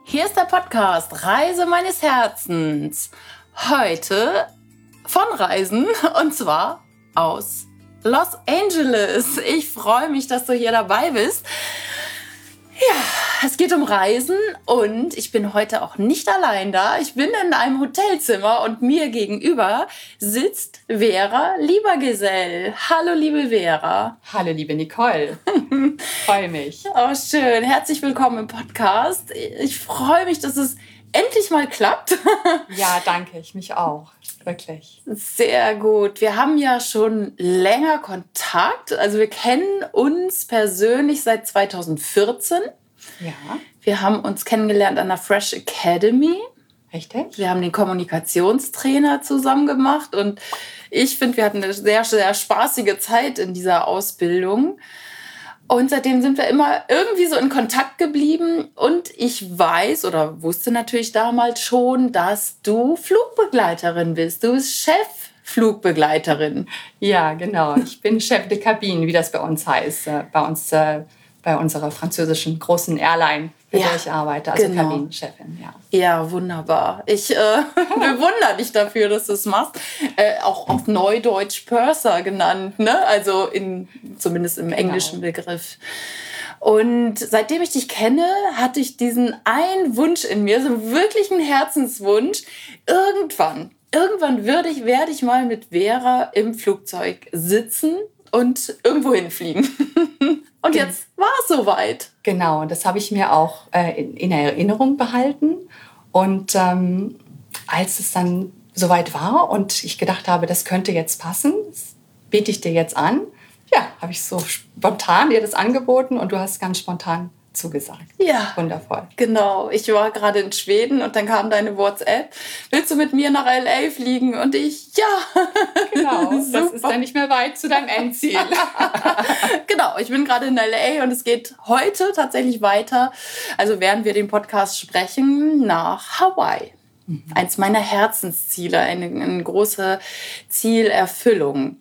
Hier ist der Podcast Reise meines Herzens. Heute von Reisen und zwar aus Los Angeles. Ich freue mich, dass du hier dabei bist. Ja, es geht um Reisen und ich bin heute auch nicht allein da. Ich bin in einem Hotelzimmer und mir gegenüber sitzt Vera Liebergesell. Hallo, liebe Vera. Hallo, liebe Nicole. Freue mich. Oh, schön. Herzlich willkommen im Podcast. Ich freue mich, dass es endlich mal klappt. Ja, danke. Ich mich auch. Wirklich. Sehr gut. Wir haben ja schon länger Kontakt. Also wir kennen uns persönlich seit 2014. Ja. Wir haben uns kennengelernt an der Fresh Academy. Richtig? Wir haben den Kommunikationstrainer zusammen gemacht und ich finde, wir hatten eine sehr, sehr spaßige Zeit in dieser Ausbildung. Und seitdem sind wir immer irgendwie so in Kontakt geblieben. Und ich weiß oder wusste natürlich damals schon, dass du Flugbegleiterin bist. Du bist Chefflugbegleiterin. Ja, genau. Ich bin Chef de Cabine, wie das bei uns heißt. Bei unserer französischen großen Airline, für der ich arbeite. Also genau. Kabinenchefin, ja. Ja, wunderbar. Ich bewundere dich dafür, dass du es machst. Auch auf Neudeutsch Purser genannt, ne? Also zumindest im englischen Begriff. Und seitdem ich dich kenne, hatte ich diesen einen Wunsch in mir, so wirklich einen Herzenswunsch. Irgendwann werde ich mal mit Vera im Flugzeug sitzen und irgendwo hinfliegen. Und jetzt war es soweit. Genau, das habe ich mir auch in Erinnerung behalten. Und als es dann soweit war und ich gedacht habe, das könnte jetzt passen, das biete ich dir jetzt an. Ja, habe ich so spontan dir das angeboten und du hast ganz spontan zugesagt. Ja, wundervoll. Genau, ich war gerade in Schweden und dann kam deine WhatsApp. Willst du mit mir nach L.A. fliegen? Und ich, ja. Genau, das ist dann nicht mehr weit zu deinem Endziel. Genau, ich bin gerade in L.A. und es geht heute tatsächlich weiter, also während wir den Podcast sprechen, nach Hawaii. Eins meiner Herzensziele, eine große Zielerfüllung.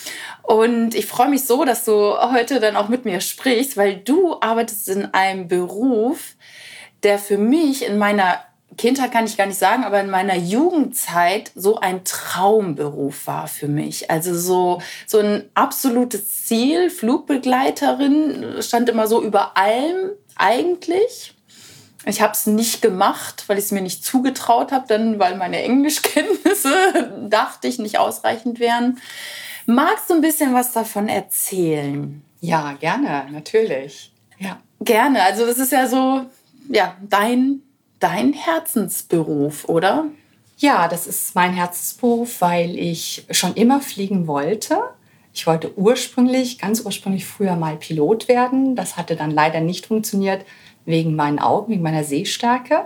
Und ich freue mich so, dass du heute dann auch mit mir sprichst, weil du arbeitest in einem Beruf, der für mich in meiner Kindheit, kann ich gar nicht sagen, aber in meiner Jugendzeit so ein Traumberuf war für mich. Also so ein absolutes Ziel, Flugbegleiterin, stand immer so über allem eigentlich. Ich habe es nicht gemacht, weil ich es mir nicht zugetraut habe, dann weil meine Englischkenntnisse, dachte ich, nicht ausreichend wären. Magst du ein bisschen was davon erzählen? Ja, gerne, natürlich. Ja. Gerne. Also das ist ja so, ja, dein Herzensberuf, oder? Ja, das ist mein Herzensberuf, weil ich schon immer fliegen wollte. Ich wollte ganz ursprünglich früher mal Pilot werden. Das hatte dann leider nicht funktioniert wegen meinen Augen, wegen meiner Sehstärke.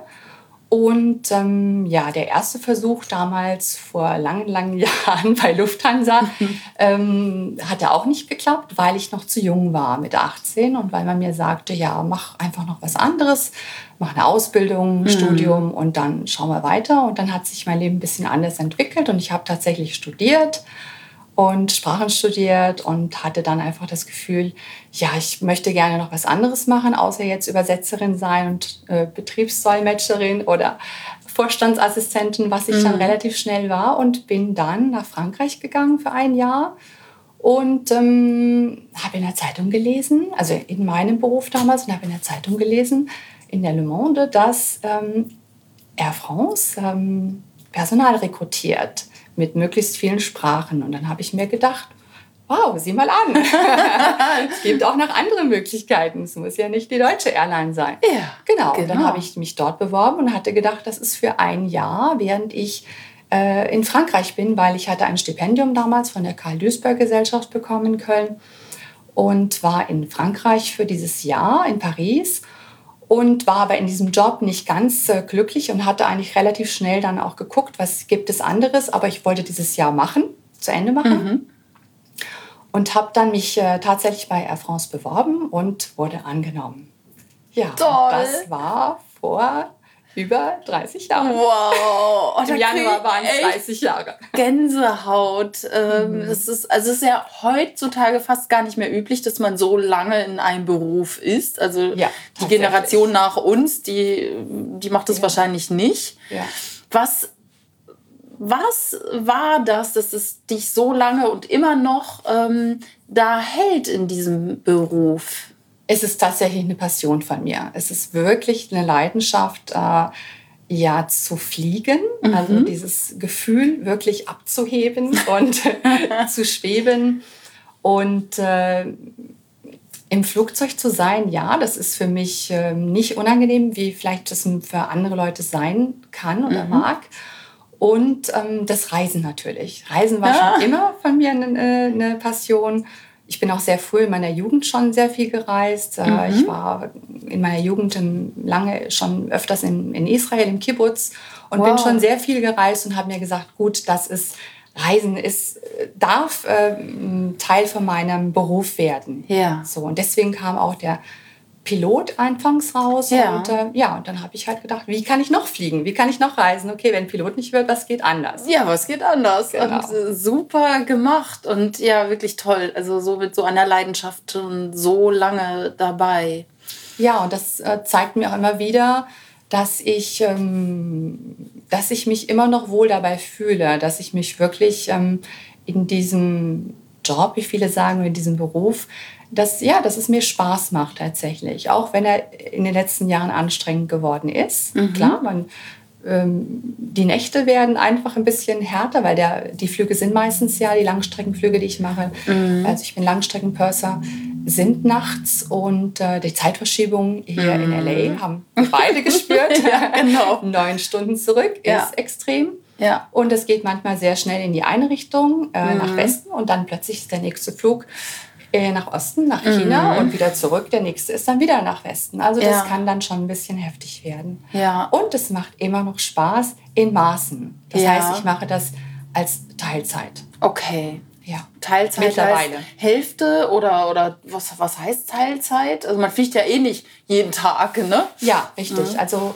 Und der erste Versuch damals vor langen, langen Jahren bei Lufthansa hatte auch nicht geklappt, weil ich noch zu jung war mit 18 und weil man mir sagte, ja, mach einfach noch was anderes, mach eine Ausbildung, Studium und dann schauen wir weiter. Und dann hat sich mein Leben ein bisschen anders entwickelt und ich habe tatsächlich studiert und Sprachen studiert und hatte dann einfach das Gefühl, ja, ich möchte gerne noch was anderes machen, außer jetzt Übersetzerin sein und Betriebsdolmetscherin oder Vorstandsassistentin, was ich dann relativ schnell war und bin dann nach Frankreich gegangen für ein Jahr und habe in der Zeitung gelesen, also in meinem Beruf damals, und habe in der Zeitung gelesen, in der Le Monde, dass Air France Personal rekrutiert mit möglichst vielen Sprachen. Und dann habe ich mir gedacht, wow, sieh mal an. Es gibt auch noch andere Möglichkeiten. Es muss ja nicht die deutsche Airline sein. Ja, genau. Und dann habe ich mich dort beworben und hatte gedacht, das ist für ein Jahr, während ich in Frankreich bin, weil ich hatte ein Stipendium damals von der Karl-Duisberg-Gesellschaft bekommen in Köln und war in Frankreich für dieses Jahr in Paris. Und war aber in diesem Job nicht ganz glücklich und hatte eigentlich relativ schnell dann auch geguckt, was gibt es anderes. Aber ich wollte dieses Jahr zu Ende machen. Und habe dann mich tatsächlich bei Air France beworben und wurde angenommen. Ja, toll. Das war vor über 30 Jahre. Wow. Im Januar waren es 30 Jahre. Gänsehaut. Es ist ja heutzutage fast gar nicht mehr üblich, dass man so lange in einem Beruf ist. Also Ja, die Generation nach uns, die macht das wahrscheinlich nicht. Ja. Was war das, dass es dich so lange und immer noch da hält in diesem Beruf? Es ist tatsächlich eine Passion von mir. Es ist wirklich eine Leidenschaft, zu fliegen. Also dieses Gefühl, wirklich abzuheben und zu schweben. Und im Flugzeug zu sein, ja, das ist für mich nicht unangenehm, wie vielleicht das für andere Leute sein kann oder mag. Und das Reisen natürlich. Reisen war schon immer von mir eine Passion. Ich bin auch sehr früh in meiner Jugend schon sehr viel gereist. Ich war in meiner Jugend lange schon öfters in Israel, im Kibbutz und bin schon sehr viel gereist und habe mir gesagt, gut, Reisen darf Teil von meinem Beruf werden. Ja. So, und deswegen kam auch der Pilot anfangs raus. Ja. Und dann habe ich halt gedacht, wie kann ich noch fliegen? Wie kann ich noch reisen? Okay, wenn Pilot nicht wird, was geht anders? Ja, was geht anders? Genau. Und super gemacht und ja, wirklich toll. Also so mit so einer Leidenschaft schon so lange dabei. Ja, und das zeigt mir auch immer wieder, dass ich mich immer noch wohl dabei fühle, dass ich mich wirklich in diesem Job, wie viele sagen, in diesem Beruf, dass es mir Spaß macht tatsächlich. Auch wenn er in den letzten Jahren anstrengend geworden ist. Klar, die Nächte werden einfach ein bisschen härter, weil die Flüge sind meistens die Langstreckenflüge, die ich mache. Also ich bin Langstreckenpurser, sind nachts und die Zeitverschiebung hier in L.A. haben wir beide gespürt. Ja, genau. 9 Stunden zurück ist extrem. Ja. Und es geht manchmal sehr schnell in die eine Richtung, nach Westen und dann plötzlich ist der nächste Flug nach Osten, nach China und wieder zurück. Der nächste ist dann wieder nach Westen. Also das kann dann schon ein bisschen heftig werden. Ja. Und es macht immer noch Spaß in Maßen. Das heißt, ich mache das als Teilzeit. Okay. Ja. Teilzeit mittlerweile. Heißt Hälfte oder was heißt Teilzeit? Also man fliegt ja eh nicht jeden Tag, ne? Ja, richtig. Also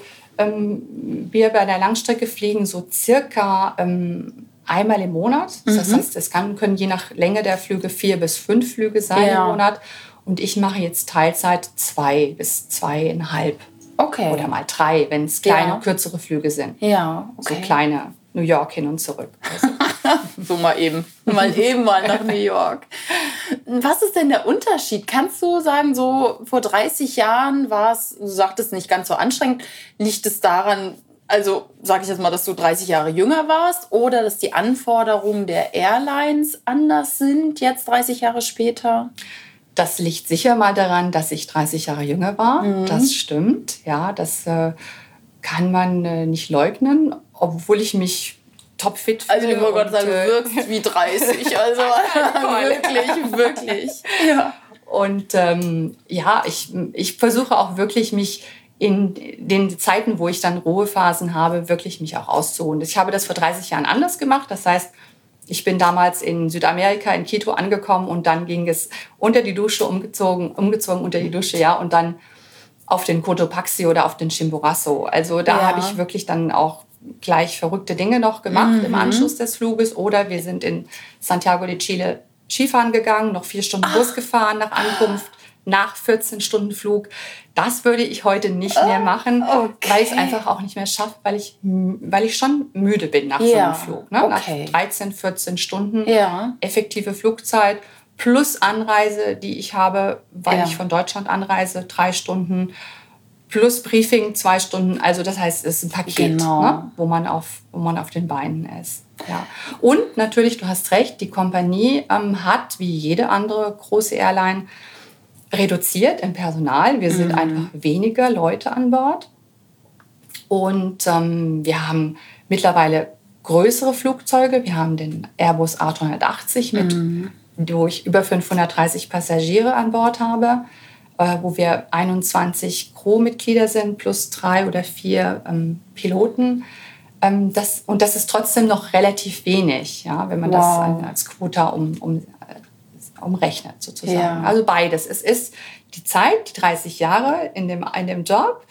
wir bei der Langstrecke fliegen so circa einmal im Monat. Das heißt, es können je nach Länge der Flüge 4 bis 5 Flüge sein im Monat. Und ich mache jetzt Teilzeit 2 bis 2,5. Okay. Oder mal 3, wenn es kleine, kürzere Flüge sind. Ja, okay. So kleine New York hin und zurück. So mal eben mal nach New York. Was ist denn der Unterschied? Kannst du sagen, so vor 30 Jahren war es, du sagtest, nicht ganz so anstrengend, liegt es daran, also sage ich jetzt mal, dass du 30 Jahre jünger warst oder dass die Anforderungen der Airlines anders sind, jetzt 30 Jahre später? Das liegt sicher mal daran, dass ich 30 Jahre jünger war. Das stimmt. Ja, das kann man nicht leugnen, obwohl ich mich topfit fühle. Also ich wollte gerade sagen, du wirkst wie 30. Also wirklich. Ja. Und ich versuche auch wirklich mich in den Zeiten, wo ich dann Ruhephasen habe, wirklich mich auch auszuruhen. Ich habe das vor 30 Jahren anders gemacht. Das heißt, ich bin damals in Südamerika, in Quito angekommen und dann ging es unter die Dusche, umgezogen unter die Dusche, ja, und dann auf den Cotopaxi oder auf den Chimborazo. Also da habe ich wirklich dann auch gleich verrückte Dinge noch gemacht im Anschluss des Fluges. Oder wir sind in Santiago de Chile Skifahren gegangen, noch 4 Stunden Bus gefahren nach Ankunft, nach 14 Stunden Flug. Das würde ich heute nicht mehr machen, weil ich es einfach auch nicht mehr schaffe, weil ich schon müde bin nach so einem Flug. Ne? Nach 13, 14 Stunden effektive Flugzeit plus Anreise, die ich habe, weil ich von Deutschland anreise, 3 Stunden plus Briefing 2 Stunden. Also das heißt, es ist ein Paket, ne? wo man auf den Beinen ist. Ja. Und natürlich, du hast recht, die Kompanie hat, wie jede andere große Airline, reduziert im Personal. Wir sind einfach weniger Leute an Bord. Und wir haben mittlerweile größere Flugzeuge. Wir haben den Airbus A380, wo ich über 530 Passagiere an Bord habe, wo wir 21 Crewmitglieder sind, plus 3 oder 4 Piloten. Das ist trotzdem noch relativ wenig, ja, wenn man das als Quota umrechnet sozusagen. Ja. Also beides. Es ist die Zeit, die 30 Jahre in dem Job,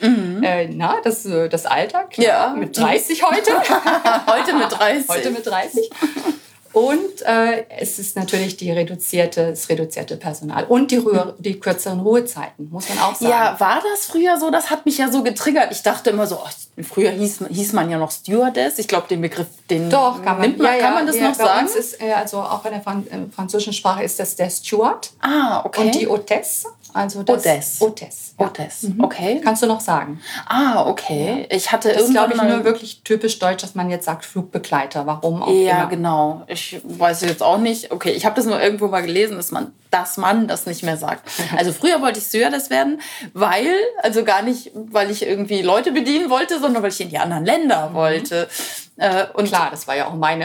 das Alter, klar, Ja. mit 30 heute. Heute mit 30. Heute mit 30. Und es ist natürlich das reduzierte Personal und die kürzeren Ruhezeiten, muss man auch sagen. Ja, war das früher so? Das hat mich ja so getriggert. Ich dachte immer so, früher hieß man ja noch Stewardess. Ich glaube, den Begriff, Doch, kann man. Kann man das noch bei sagen? Uns ist, also auch in der französischen Sprache ist das der Steward. Ah, okay. Und die Hôtesse. Also das Hôtesse. Ja. Hôtesse, okay. Kannst du noch sagen. Ah, okay. Ja. Ich hatte das ist, irgendwann glaube ich, nur wirklich typisch deutsch, dass man jetzt sagt Flugbegleiter. Warum auch ja, immer. genau. Ich weiß jetzt auch nicht. Okay, ich habe das nur irgendwo mal gelesen, dass man das nicht mehr sagt. Also früher wollte ich Stewardess werden, also gar nicht, weil ich irgendwie Leute bedienen wollte, sondern weil ich in die anderen Länder wollte. Und klar, das war ja auch mein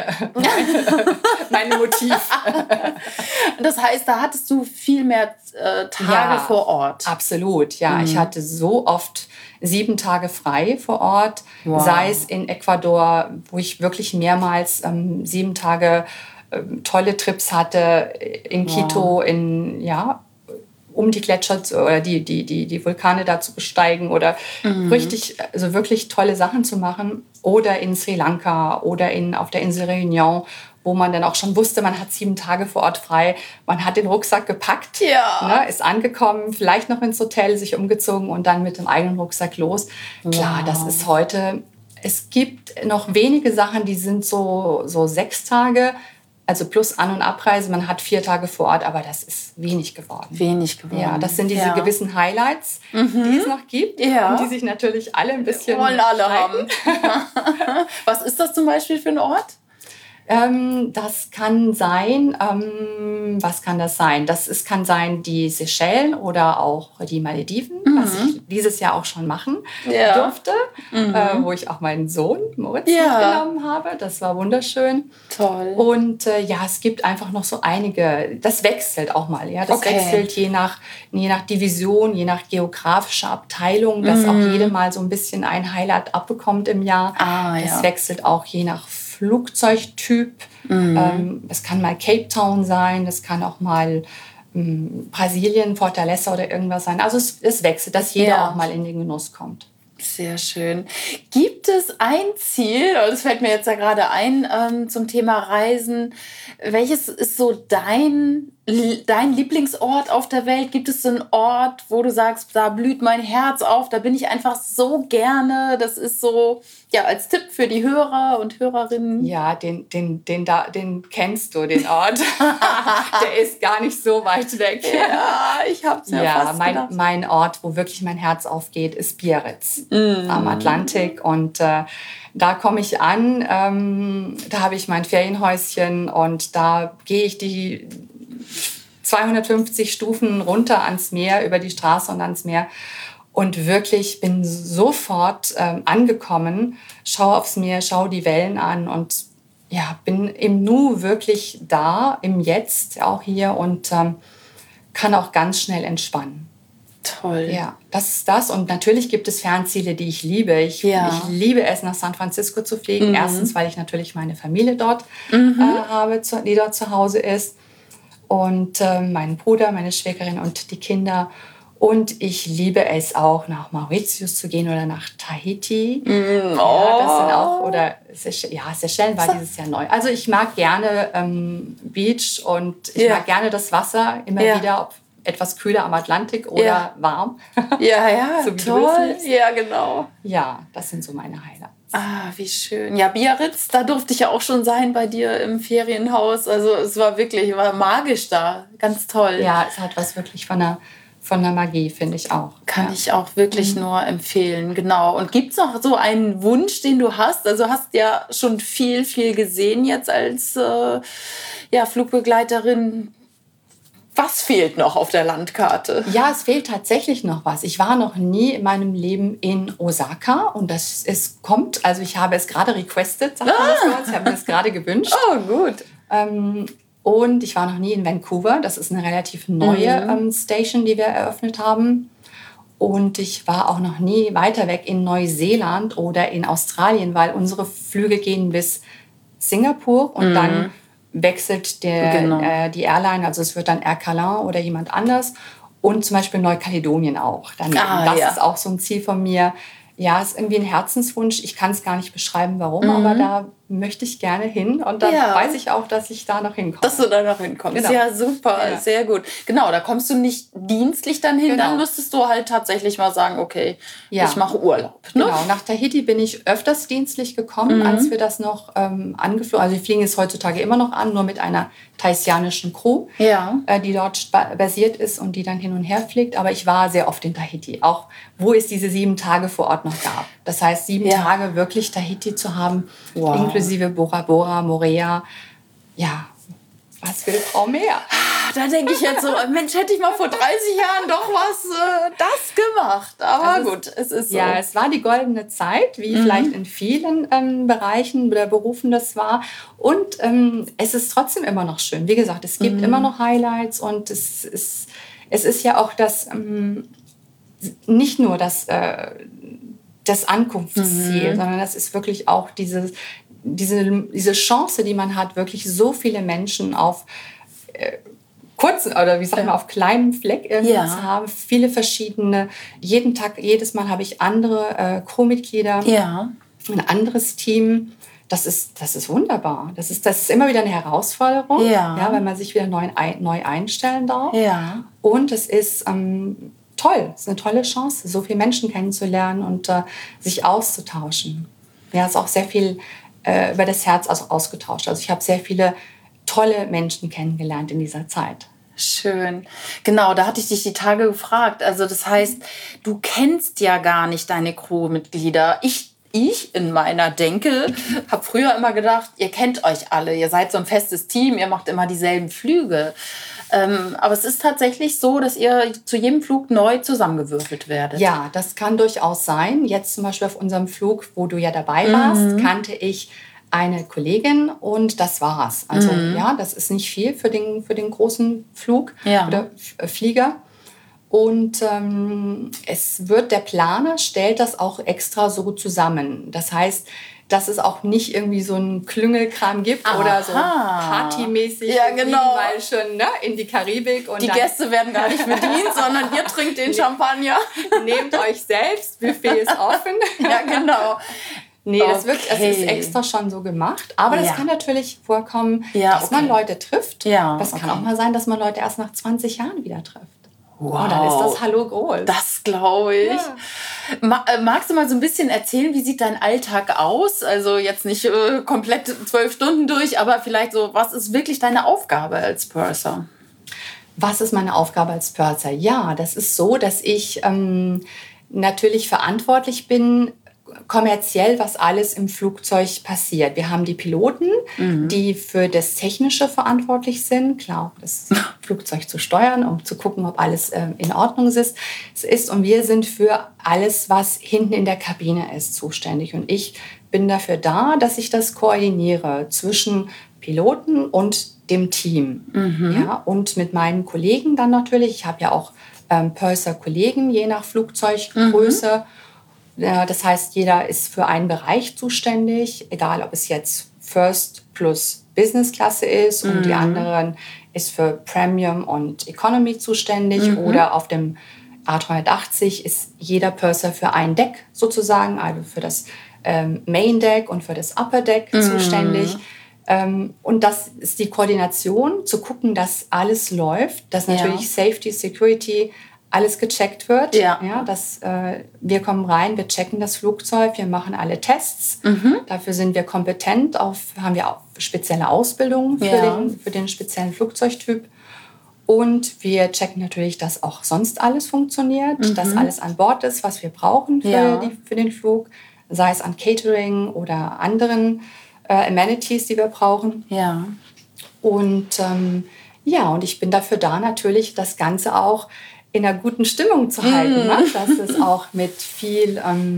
Motiv. Das heißt, da hattest du viel mehr Tage vor Ort. Absolut, ja. Ich hatte so oft 7 Tage frei vor Ort, sei es in Ecuador, wo ich wirklich mehrmals 7 Tage tolle Trips hatte, in Quito, um die Gletscher oder die Vulkane da zu besteigen oder wirklich tolle Sachen zu machen. Oder in Sri Lanka oder auf der Insel Réunion, wo man dann auch schon wusste, man hat 7 Tage vor Ort frei. Man hat den Rucksack gepackt, ist angekommen, vielleicht noch ins Hotel, sich umgezogen und dann mit dem eigenen Rucksack los. Klar, das ist heute... Es gibt noch wenige Sachen, die sind so 6 Tage, also plus An- und Abreise. Man hat 4 Tage vor Ort, aber das ist wenig geworden. Ja, das sind diese gewissen Highlights, die es noch gibt und die sich natürlich alle ein bisschen wollen alle haben. Was ist das zum Beispiel für ein Ort? Das kann sein, was kann das sein? Kann sein die Seychellen oder auch die Malediven, was ich dieses Jahr auch schon machen durfte, wo ich auch meinen Sohn Moritz mitgenommen habe. Das war wunderschön. Toll. Und es gibt einfach noch so einige, das wechselt auch mal. Ja? Das wechselt je nach Division, je nach geografischer Abteilung, dass auch jede mal so ein bisschen ein Highlight abbekommt im Jahr. Das wechselt auch je nach Flugzeugtyp. Es kann mal Cape Town sein, das kann auch mal Brasilien, Fortaleza oder irgendwas sein. Also es wechselt, dass jeder auch mal in den Genuss kommt. Sehr schön. Gibt es ein Ziel, das fällt mir jetzt ja gerade ein, zum Thema Reisen, welches ist so dein Lieblingsort auf der Welt? Gibt es so einen Ort, wo du sagst, da blüht mein Herz auf, da bin ich einfach so gerne, das ist so, als Tipp für die Hörer und Hörerinnen. Ja, den kennst du, den Ort. Der ist gar nicht so weit weg. Ja, ich hab's fast gedacht. Mein Ort, wo wirklich mein Herz aufgeht, ist Biarritz am Atlantik und da komme ich an, da habe ich mein Ferienhäuschen und da gehe ich die 250 Stufen runter ans Meer, über die Straße und ans Meer. Und wirklich bin sofort angekommen, schaue aufs Meer, schaue die Wellen an und bin im Nu wirklich da, im Jetzt auch hier und kann auch ganz schnell entspannen. Toll. Ja, das ist das. Und natürlich gibt es Fernziele, die ich liebe. Ich liebe es, nach San Francisco zu fliegen. Erstens, weil ich natürlich meine Familie dort habe, die dort zu Hause ist. Und meinen Bruder, meine Schwägerin und die Kinder. Und ich liebe es auch, nach Mauritius zu gehen oder nach Tahiti. Ja, das sind auch, oder Seychellen war dieses Jahr neu. Also ich mag gerne Beach und ich mag gerne das Wasser immer wieder, ob etwas kühler am Atlantik oder warm. Ja, so wie toll. Ja, genau. Ja, das sind so meine Highlights. Ah, wie schön. Ja, Biarritz, da durfte ich ja auch schon sein bei dir im Ferienhaus. Also es war magisch da. Ganz toll. Ja, es hat was wirklich von der Magie, finde ich auch. Kann ich auch wirklich nur empfehlen, genau. Und gibt es noch so einen Wunsch, den du hast? Also hast ja schon viel, viel gesehen jetzt als Flugbegleiterin. Was fehlt noch auf der Landkarte? Ja, es fehlt tatsächlich noch was. Ich war noch nie in meinem Leben in Osaka und kommt. Also ich habe es gerade requested, sagt man das bei uns. Ich habe mir das gerade gewünscht. Oh, gut. Und ich war noch nie in Vancouver. Das ist eine relativ neue Station, die wir eröffnet haben. Und ich war auch noch nie weiter weg in Neuseeland oder in Australien, weil unsere Flüge gehen bis Singapur und dann wechselt die Airline. Also es wird dann Air Calin oder jemand anders. Und zum Beispiel Neukaledonien auch. Das ist auch so ein Ziel von mir. Ja, ist irgendwie ein Herzenswunsch. Ich kann es gar nicht beschreiben, warum, aber da möchte ich gerne hin. Und dann weiß ich auch, dass ich da noch hinkomme. Dass du da noch hinkommst. Genau. Ja, super, sehr gut. Genau, da kommst du nicht dienstlich dann hin. Dann müsstest du halt tatsächlich mal sagen, okay, ich mache Urlaub. Ne? Genau, nach Tahiti bin ich öfters dienstlich gekommen, als wir das noch angeflogen. Also wir fliegen es heutzutage immer noch an, nur mit einer thaisianischen Crew, die dort basiert ist und die dann hin und her fliegt. Aber ich war sehr oft in Tahiti, auch wo es diese 7 Tage vor Ort noch gab. Das heißt, 7 Tage wirklich Tahiti zu haben, inklusive Bora Bora, Moorea. Ja, was will Frau mehr? Da denke ich jetzt so, Mensch, hätte ich mal vor 30 Jahren doch das gemacht. Aber also gut, es ist so. Ja, es war die goldene Zeit, wie vielleicht in vielen Bereichen oder Berufen das war. Und es ist trotzdem immer noch schön. Wie gesagt, es gibt immer noch Highlights und es ist ja auch nicht nur das Ankunftsziel, sondern das ist wirklich auch diese Chance, die man hat, wirklich so viele Menschen auf kurzen oder auf kleinem Fleck zu haben. Viele verschiedene. Jeden Tag, jedes Mal habe ich andere Crewmitglieder, ein anderes Team. Das ist wunderbar. Das ist immer wieder eine Herausforderung, weil man sich wieder neu einstellen darf. Ja. Und es ist toll. Es ist eine tolle Chance, so viele Menschen kennenzulernen und sich auszutauschen. Ja, es ist auch sehr viel über das Herz ausgetauscht. Also ich habe sehr viele tolle Menschen kennengelernt in dieser Zeit. Schön. Genau, da hatte ich dich die Tage gefragt. Also das heißt, du kennst ja gar nicht deine Crewmitglieder. Ich in meiner Denke habe früher immer gedacht, ihr kennt euch alle, ihr seid so ein festes Team, ihr macht immer dieselben Flüge. Aber es ist tatsächlich so, dass ihr zu jedem Flug neu zusammengewürfelt werdet. Ja, das kann durchaus sein. Jetzt zum Beispiel auf unserem Flug, wo du ja dabei warst, kannte ich eine Kollegin und das war's. Also das ist nicht viel für den großen Flug oder Flieger. Und der Planer stellt das auch extra so zusammen. Das heißt, dass es auch nicht irgendwie so einen Klüngelkram gibt oder so partymäßig mal schon in die Karibik. Und die Gäste werden gar nicht bedient, sondern ihr trinkt den Champagner. Nehmt euch selbst, Buffet ist offen. Ja, genau. Nee, das ist extra schon so gemacht. Aber das kann natürlich vorkommen, dass man Leute trifft. Ja, das kann auch mal sein, dass man Leute erst nach 20 Jahren wieder trifft. Wow. Und dann ist das Hallo groß. Das glaube ich. Ja. Magst du mal so ein bisschen erzählen, wie sieht dein Alltag aus? Also jetzt nicht komplett 12 Stunden durch, aber vielleicht so, was ist wirklich deine Aufgabe als Purser? Was ist meine Aufgabe als Purser? Ja, das ist so, dass ich natürlich verantwortlich bin, kommerziell, was alles im Flugzeug passiert. Wir haben die Piloten, die für das Technische verantwortlich sind, klar, das Flugzeug zu steuern, um zu gucken, ob alles in Ordnung ist. Und wir sind für alles, was hinten in der Kabine ist, zuständig. Und ich bin dafür da, dass ich das koordiniere zwischen Piloten und dem Team. Ja, und mit meinen Kollegen dann natürlich. Ich habe ja auch Purser-Kollegen, je nach Flugzeuggröße. Das heißt, jeder ist für einen Bereich zuständig, egal ob es jetzt First plus Business-Klasse ist und die anderen ist für Premium und Economy zuständig oder auf dem A380 ist jeder Purser für ein Deck sozusagen, also für das Main Deck und für das Upper Deck zuständig. Und das ist die Koordination, zu gucken, dass alles läuft, dass natürlich Safety, Security, alles gecheckt wird. Dass wir kommen rein, wir checken das Flugzeug, wir machen alle Tests. Dafür sind wir kompetent, haben wir auch spezielle Ausbildung für den speziellen Flugzeugtyp. Und wir checken natürlich, dass auch sonst alles funktioniert, dass alles an Bord ist, was wir brauchen für den Flug, sei es an Catering oder anderen Amenities, die wir brauchen. Ja. Und und ich bin dafür da, natürlich das Ganze auch in einer guten Stimmung zu halten. Ne? Das ist auch mit viel,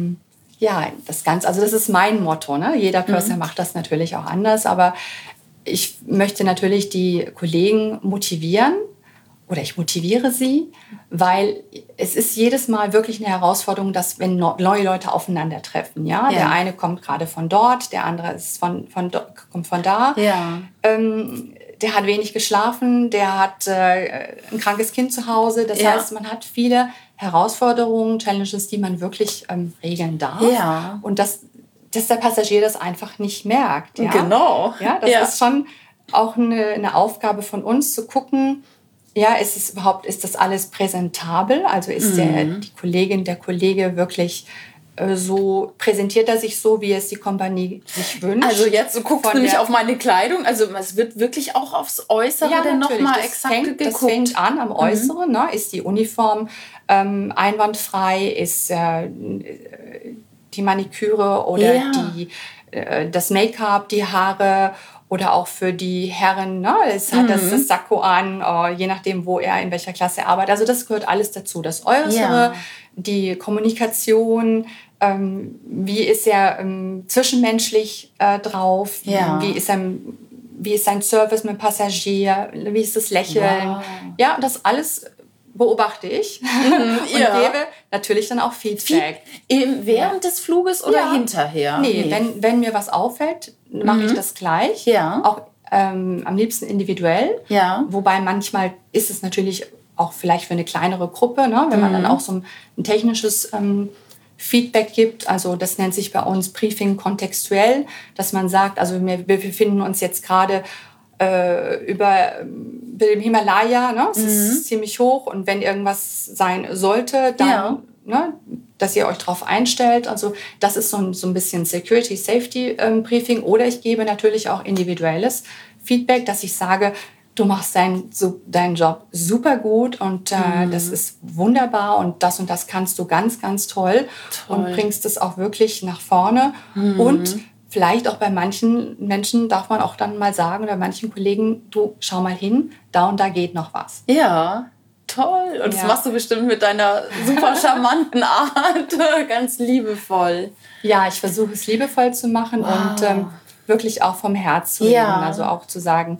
das Ganze, also das ist mein Motto. Ne? Jeder Purser macht das natürlich auch anders, aber ich möchte natürlich die Kollegen motivieren oder ich motiviere sie, weil es ist jedes Mal wirklich eine Herausforderung, dass wenn neue Leute aufeinandertreffen. Ja? Der eine kommt gerade von dort, der andere ist kommt von da. Ja. der hat wenig geschlafen, der hat ein krankes Kind zu Hause. Das heißt, man hat viele Herausforderungen, Challenges, die man wirklich regeln darf. Ja. Und dass der Passagier das einfach nicht merkt. Ja? Genau. Ja, das ist schon auch eine Aufgabe von uns, zu gucken, ja, ist das alles präsentabel? Also ist die Kollegin, der Kollege wirklich so, präsentiert er sich so, wie es die Kompanie sich wünscht? Also jetzt, du guckst nämlich auf meine Kleidung, also es wird wirklich auch aufs Äußere dann nochmal exakt geguckt. Das fängt an am Äußeren, ne? Ist die Uniform einwandfrei, ist die Maniküre oder das Make-up, die Haare oder auch für die Herren, ne? Es hat das Sakko an, je nachdem, wo er in welcher Klasse arbeitet. Also das gehört alles dazu. Das Äußere, die Kommunikation, wie ist er zwischenmenschlich drauf, wie ist sein Service mit Passagier, wie ist das Lächeln. Wow. Ja, das alles beobachte ich und gebe natürlich dann auch Feedback. Während des Fluges oder hinterher? Nee, wenn mir was auffällt, mache ich das gleich. Ja. Auch am liebsten individuell. Ja. Wobei manchmal ist es natürlich auch vielleicht für eine kleinere Gruppe, ne? Wenn man dann auch so ein technisches Feedback gibt. Also das nennt sich bei uns Briefing kontextuell, dass man sagt, also wir befinden uns jetzt gerade über dem Himalaya, ne? Es ist ziemlich hoch und wenn irgendwas sein sollte, dann, ne, dass ihr euch darauf einstellt. Also das ist so ein bisschen Security-Safety-Briefing. Oder ich gebe natürlich auch individuelles Feedback, dass ich sage, du machst deinen Job super gut und das ist wunderbar und das kannst du ganz, ganz toll. Und bringst es auch wirklich nach vorne. Und vielleicht auch bei manchen Menschen darf man auch dann mal sagen, oder manchen Kollegen, du schau mal hin, da und da geht noch was. Ja, toll. Und das machst du bestimmt mit deiner super charmanten Art, ganz liebevoll. Ja, ich versuche es liebevoll zu machen und wirklich auch vom Herz zu reden. Also auch zu sagen,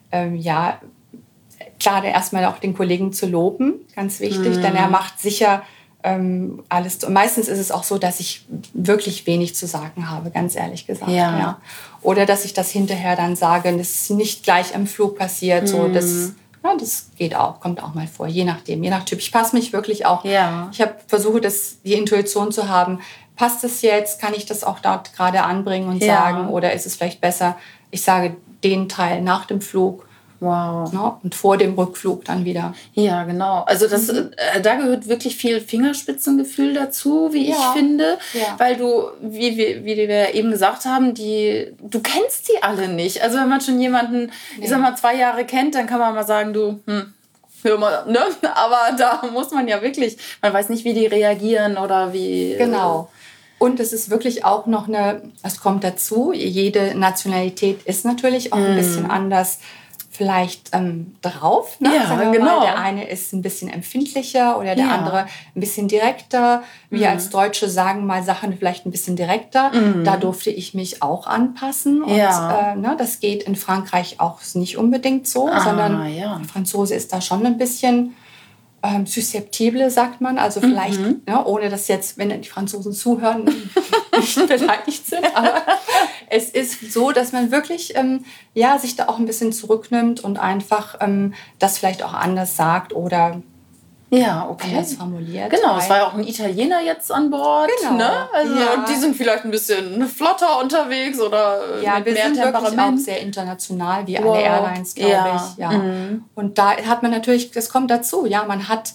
klar, erstmal auch den Kollegen zu loben, ganz wichtig, denn er macht sicher alles. Und meistens ist es auch so, dass ich wirklich wenig zu sagen habe, ganz ehrlich gesagt. Ja. Oder dass ich das hinterher dann sage, das ist nicht gleich am Flug passiert. So, das geht auch, kommt auch mal vor, je nach Typ. Ich passe mich wirklich auch. Ja. Ich versuche, die Intuition zu haben, passt es jetzt, kann ich das auch dort gerade anbringen und sagen, oder ist es vielleicht besser, ich sage den Teil nach dem Flug. Wow. Ne, und vor dem Rückflug dann wieder. Ja, genau. Also da gehört wirklich viel Fingerspitzengefühl dazu, wie ich finde. Ja. Weil du, wie wir eben gesagt haben, du kennst die alle nicht. Also wenn man schon jemanden, ich sag mal, 2 Jahre kennt, dann kann man mal sagen, du, hör mal, ne? Aber da muss man ja wirklich, man weiß nicht, wie die reagieren oder wie... Genau. Und es ist wirklich auch noch es kommt dazu, jede Nationalität ist natürlich auch ein bisschen anders vielleicht drauf. Ne? Ja, genau. Der eine ist ein bisschen empfindlicher oder der andere ein bisschen direkter. Wir als Deutsche sagen mal Sachen vielleicht ein bisschen direkter. Da durfte ich mich auch anpassen. Und das geht in Frankreich auch nicht unbedingt so, sondern der Franzose ist da schon ein bisschen susceptible, sagt man. Also vielleicht, ohne dass jetzt, wenn die Franzosen zuhören, nicht beleidigt sind. Aber es ist so, dass man wirklich sich da auch ein bisschen zurücknimmt und einfach das vielleicht auch anders sagt oder anders formuliert. Genau, es war ja auch ein Italiener jetzt an Bord. Genau. Ne? Also die sind vielleicht ein bisschen flotter unterwegs oder mit mehr sind Temperament. Wirklich auch sehr international, wie alle Airlines, glaube ich. Ja. Und da hat man natürlich, das kommt dazu, man hat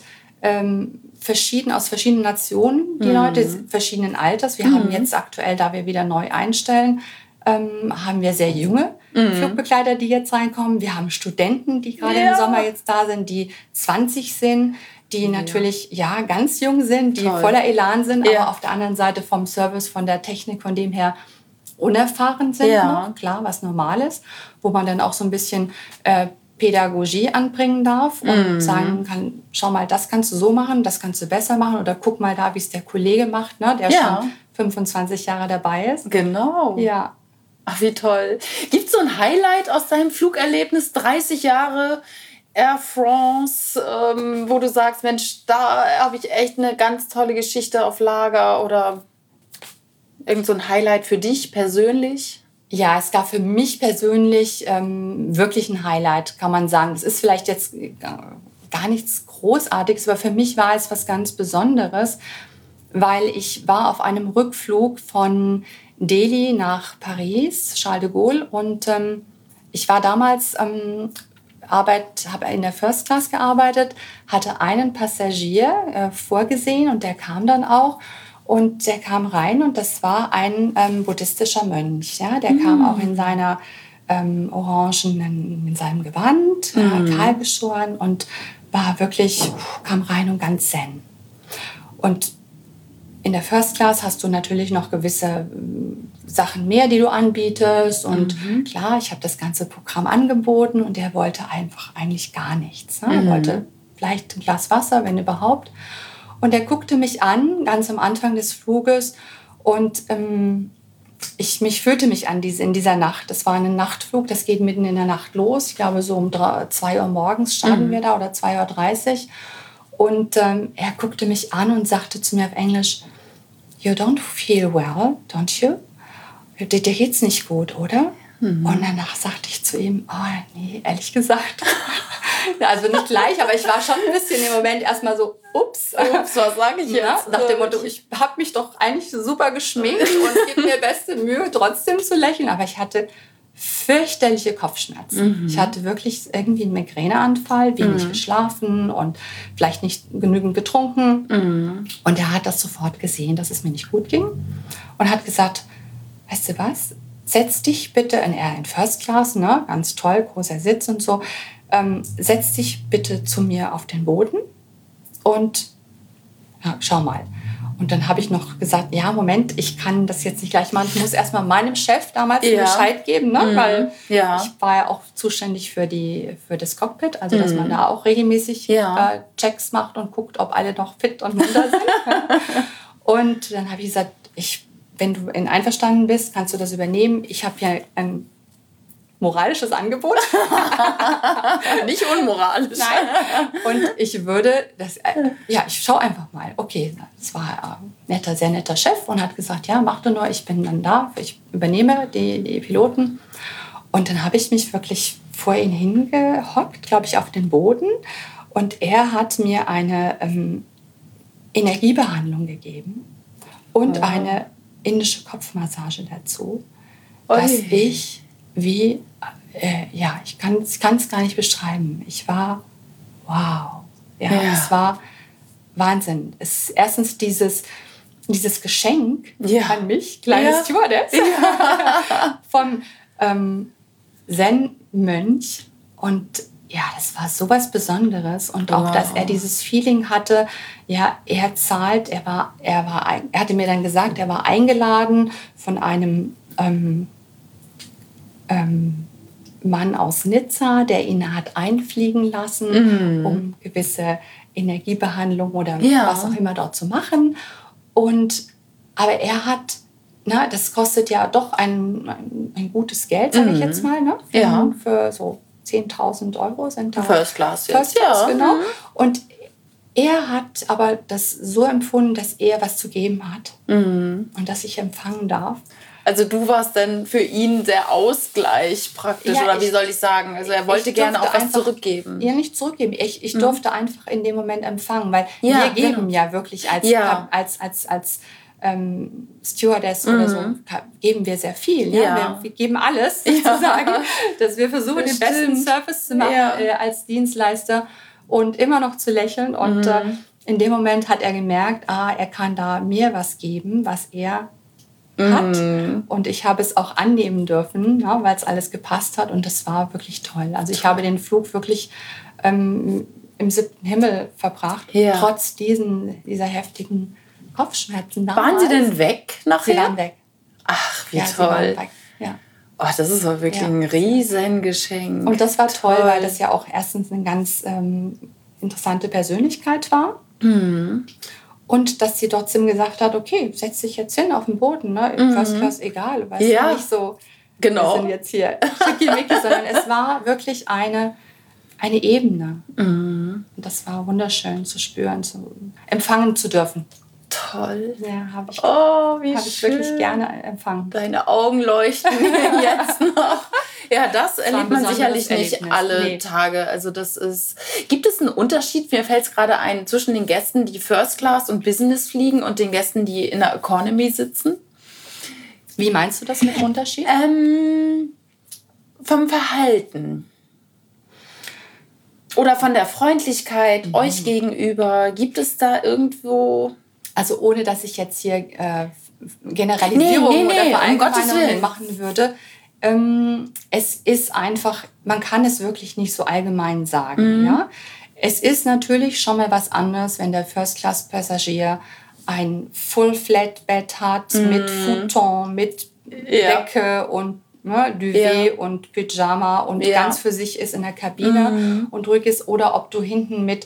aus verschiedenen Nationen die Leute, verschiedenen Alters. Wir haben jetzt aktuell, da wir wieder neu einstellen, haben wir sehr junge Flugbegleiter, die jetzt reinkommen. Wir haben Studenten, die gerade im Sommer jetzt da sind, die 20 sind, die natürlich ganz jung sind, die voller Elan sind, aber auf der anderen Seite vom Service, von der Technik, von dem her unerfahren sind noch. Klar, was normal ist, wo man dann auch so ein bisschen Pädagogie anbringen darf und sagen kann, schau mal, das kannst du so machen, das kannst du besser machen oder guck mal da, wie es der Kollege macht, ne, der schon 25 Jahre dabei ist. Genau. Ja. Ach, wie toll. Gibt es so ein Highlight aus deinem Flugerlebnis, 30 Jahre Air France, wo du sagst, Mensch, da habe ich echt eine ganz tolle Geschichte auf Lager oder irgend so ein Highlight für dich persönlich? Ja, es gab für mich persönlich wirklich ein Highlight, kann man sagen. Das ist vielleicht jetzt gar nichts Großartiges, aber für mich war es was ganz Besonderes, weil ich war auf einem Rückflug von Delhi nach Paris, Charles de Gaulle, und ich war damals habe in der First Class gearbeitet, hatte einen Passagier vorgesehen und der kam dann auch. Und der kam rein und das war ein buddhistischer Mönch. Ja? Der kam auch in seiner in seinem Gewand, kahlgeschoren und war wirklich, kam rein und ganz zen. Und in der First Class hast du natürlich noch gewisse Sachen mehr, die du anbietest. Und klar, ich habe das ganze Programm angeboten und der wollte einfach eigentlich gar nichts. Ne? Er wollte vielleicht ein Glas Wasser, wenn überhaupt. Und er guckte mich an, ganz am Anfang des Fluges. Und ich fühlte mich in dieser Nacht. Das war ein Nachtflug, das geht mitten in der Nacht los. Ich glaube, so um 2 Uhr morgens starten wir da oder 2:30 Uhr. Und er guckte mich an und sagte zu mir auf Englisch, "You don't feel well, don't you? Dir geht's nicht gut, oder?" Und danach sagte ich zu ihm, oh nee, ehrlich gesagt. Also nicht gleich, aber ich war schon ein bisschen im Moment erstmal so, ups, was sage ich jetzt? Nach dem Motto, ich habe mich doch eigentlich super geschminkt und gebe mir beste Mühe, trotzdem zu lächeln. Aber ich hatte fürchterliche Kopfschmerzen. Ich hatte wirklich irgendwie einen Migräneanfall, wenig geschlafen und vielleicht nicht genügend getrunken. Und er hat das sofort gesehen, dass es mir nicht gut ging und hat gesagt, weißt du was, setz dich bitte, in First Class, ne, ganz toll, großer Sitz und so, setz dich bitte zu mir auf den Boden und ja, schau mal. Und dann habe ich noch gesagt, ja, Moment, ich kann das jetzt nicht gleich machen. Ich muss erstmal meinem Chef damals Bescheid geben, ne? Weil ich war ja auch zuständig für das Cockpit, also dass man da auch regelmäßig Checks macht und guckt, ob alle noch fit und munter sind. Und dann habe ich gesagt, wenn du einverstanden bist, kannst du das übernehmen. Ich habe ja ein moralisches Angebot. Nicht unmoralisch. Nein. Und ich würde ich schaue einfach mal. Okay, das war ein sehr netter Chef und hat gesagt, ja, mach du nur, ich bin dann da, ich übernehme die Piloten. Und dann habe ich mich wirklich vor ihn hingehockt, glaube ich, auf den Boden. Und er hat mir eine Energiebehandlung gegeben und eine indische Kopfmassage dazu, dass ich ich kann es gar nicht beschreiben. Ich war, wow. Ja, es war Wahnsinn. Es ist erstens dieses Geschenk an mich, kleines Stewardess, vom Zen-Mönch. Und ja, das war sowas Besonderes. Und auch, dass er dieses Feeling hatte, ja, er zahlt, er hatte mir dann gesagt, er war eingeladen von einem Mann aus Nizza, der ihn hat einfliegen lassen, um gewisse Energiebehandlung oder was auch immer dort zu machen. Aber er hat, das kostet ja doch ein gutes Geld, sage ich jetzt mal, ne? Für so 10.000 Euro sind da. First Class jetzt. First Class, genau. Und er hat aber das so empfunden, dass er was zu geben hat und dass ich empfangen darf. Also du warst dann für ihn der Ausgleich praktisch, oder wie soll ich sagen? Also er wollte gerne auch was zurückgeben. Ja, nicht zurückgeben. Ich durfte einfach in dem Moment empfangen, weil wir geben ja wirklich als Stewardess oder so, geben wir sehr viel. Ja? Wir geben alles, sozusagen, dass wir versuchen, den besten Service zu machen als Dienstleister und immer noch zu lächeln. Und in dem Moment hat er gemerkt, er kann da mir was geben, was er hat. Und ich habe es auch annehmen dürfen, weil es alles gepasst hat. Und das war wirklich toll. Also ich habe den Flug wirklich im 7. Himmel verbracht, trotz dieser heftigen Kopfschmerzen. Waren Sie denn weg nachher? Sie waren weg. Ach, wie toll. Sie waren weg. Ja. Oh, das ist doch wirklich ein Riesengeschenk. Und das war toll, weil das ja auch erstens eine ganz interessante Persönlichkeit war. Und dass sie trotzdem gesagt hat, okay, setz dich jetzt hin auf den Boden, ne? First Class, egal. Weißt du, nicht so, wir sind jetzt hier schickimicki, sondern es war wirklich eine Ebene. Und das war wunderschön zu spüren, zu empfangen zu dürfen. Toll. Ja, habe ich, Oh, wie hab ich schön. wirklich gerne empfangen. Deine Augen leuchten jetzt noch. Ja, das erlebt man sicherlich nicht alle Tage. Also das ist. Gibt es einen Unterschied? Mir fällt es gerade ein, zwischen den Gästen, die First Class und Business fliegen und den Gästen, die in der Economy sitzen? Wie meinst du das mit Unterschied? Vom Verhalten. Oder von der Freundlichkeit euch gegenüber. Gibt es da irgendwo... Also ohne, dass ich jetzt hier Generalisierungen oder Verallgemeinerungen machen würde. Es ist einfach, man kann es wirklich nicht so allgemein sagen. Ja? Es ist natürlich schon mal was anderes, wenn der First-Class-Passagier ein Full-Flat-Bett hat mit Futon, mit Decke und Duvet und Pyjama und ganz für sich ist in der Kabine und ruhig ist. Oder ob du hinten mit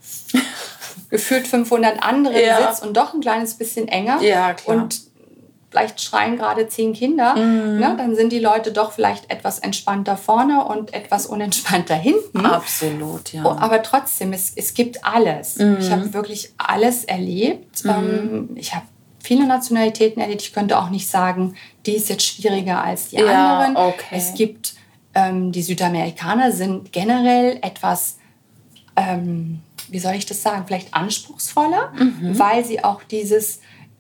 gefühlt 500 anderen sitzt und doch ein kleines bisschen enger und vielleicht schreien gerade 10 Kinder, ne, dann sind die Leute doch vielleicht etwas entspannter vorne und etwas unentspannter hinten. Absolut, ja. Aber trotzdem, es gibt alles. Ich habe wirklich alles erlebt. Ich habe viele Nationalitäten erlebt. Ich könnte auch nicht sagen, die ist jetzt schwieriger als die anderen. Okay. Es gibt, die Südamerikaner sind generell etwas... wie soll ich das sagen, vielleicht anspruchsvoller, weil sie auch dieses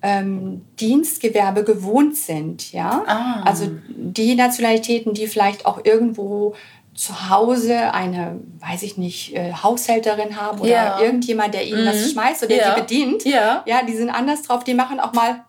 Dienstgewerbe gewohnt sind. Ja? Also die Nationalitäten, die vielleicht auch irgendwo zu Hause eine, weiß ich nicht, Haushälterin haben oder irgendjemand, der ihnen was schmeißt oder die bedient, die sind anders drauf, die machen auch mal